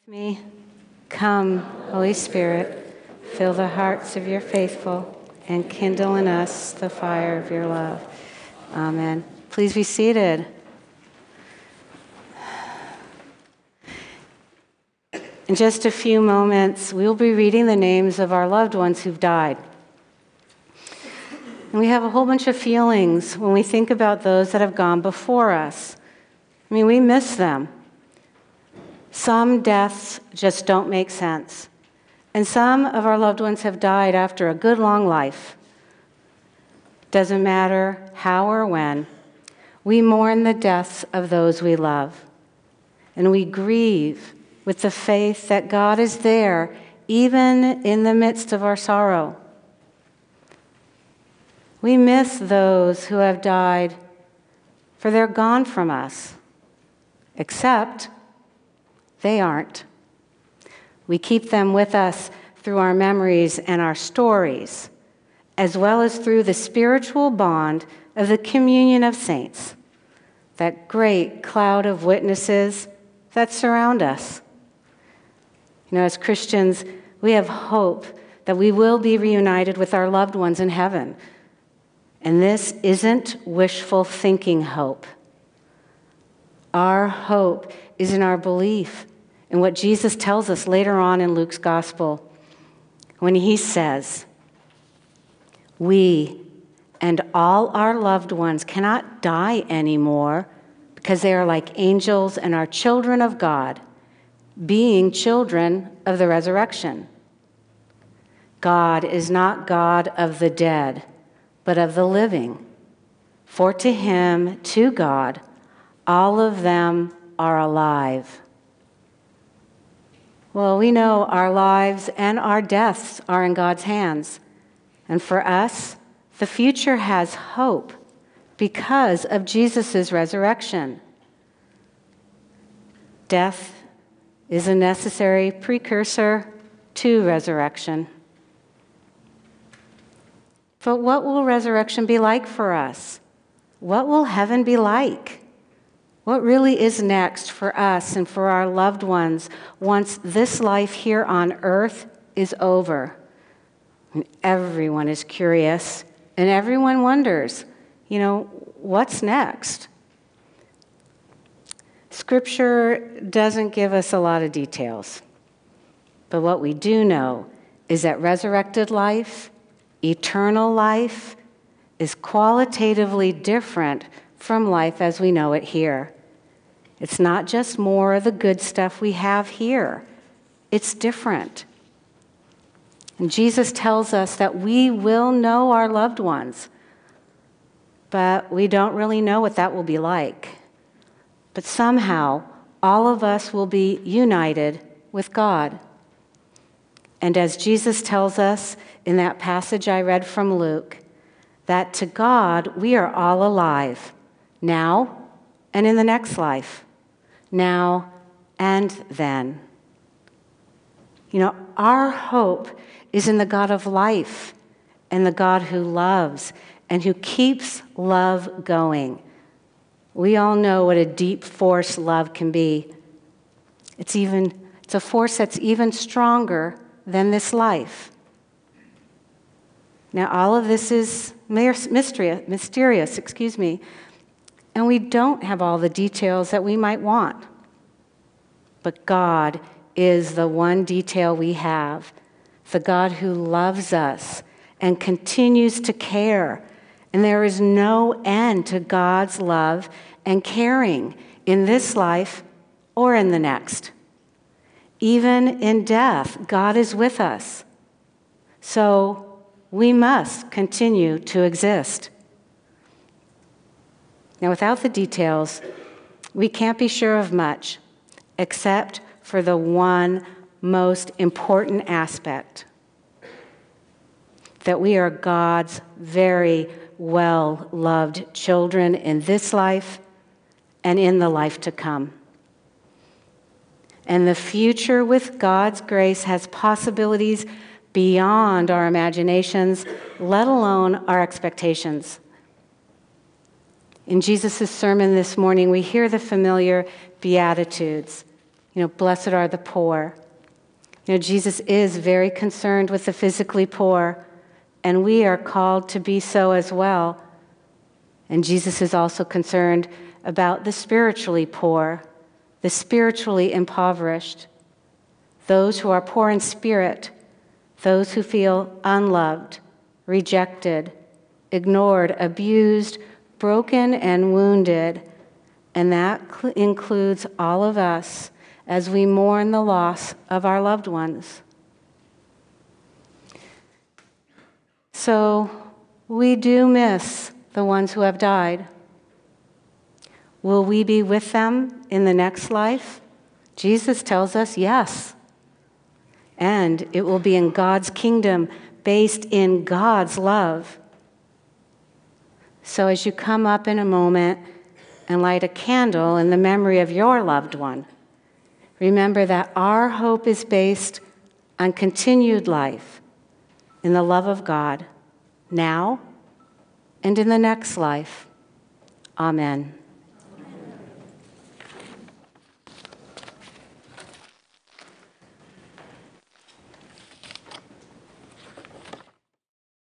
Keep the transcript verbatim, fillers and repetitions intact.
with me? Come, Holy Spirit, fill the hearts of your faithful and kindle in us the fire of your love. Amen. Please be seated. In just a few moments, we'll be reading the names of our loved ones who've died. And we have a whole bunch of feelings when we think about those that have gone before us. I mean, we miss them. Some deaths just don't make sense. And some of our loved ones have died after a good long life. Doesn't matter how or when, we mourn the deaths of those we love. And we grieve with the faith that God is there, even in the midst of our sorrow. We miss those who have died, for they're gone from us, except they aren't. We keep them with us through our memories and our stories, as well as through the spiritual bond of the communion of saints, that great cloud of witnesses that surround us. You know, as Christians, we have hope that we will be reunited with our loved ones in heaven. And this isn't wishful thinking hope. Our hope is in our belief in what Jesus tells us later on in Luke's gospel, when he says, we and all our loved ones cannot die anymore because they are like angels and are children of God, being children of the resurrection. God is not God of the dead, but of the living. For to him, to God, all of them are alive. Well, we know our lives and our deaths are in God's hands. And for us, the future has hope because of Jesus' resurrection. Death is a necessary precursor to resurrection. But what will resurrection be like for us? What will heaven be like? What really is next for us and for our loved ones once this life here on earth is over? And everyone is curious, and everyone wonders, you know, what's next? Scripture doesn't give us a lot of details, but what we do know is that resurrected life, eternal life, is qualitatively different from life as we know it here. It's not just more of the good stuff we have here. It's different. And Jesus tells us that we will know our loved ones, but we don't really know what that will be like. But somehow, all of us will be united with God. And as Jesus tells us in that passage I read from Luke, that to God we are all alive, now and in the next life, now and then. You know, our hope is in the God of life and the God who loves and who keeps love going. We all know what a deep force love can be. It's even it's a force that's even stronger than this life. Now, all of this is mysterious, mysterious, excuse me, and we don't have all the details that we might want. But God is the one detail we have, the God who loves us and continues to care. And there is no end to God's love and caring in this life or in the next. Even in death, God is with us. So we must continue to exist. Now, without the details, we can't be sure of much, except for the one most important aspect, that we are God's very well-loved children in this life and in the life to come. And the future with God's grace has possibilities beyond our imaginations, let alone our expectations. In Jesus' sermon this morning, we hear the familiar Beatitudes. You know, blessed are the poor. You know, Jesus is very concerned with the physically poor, and we are called to be so as well. And Jesus is also concerned about the spiritually poor, the spiritually impoverished, those who are poor in spirit, those who feel unloved, rejected, ignored, abused, broken, and wounded. And that cl- includes all of us as we mourn the loss of our loved ones. So we do miss the ones who have died. Will we be with them in the next life? Jesus tells us yes. And it will be in God's kingdom, based in God's love. So as you come up in a moment and light a candle in the memory of your loved one, remember that our hope is based on continued life in the love of God, now and in the next life. Amen.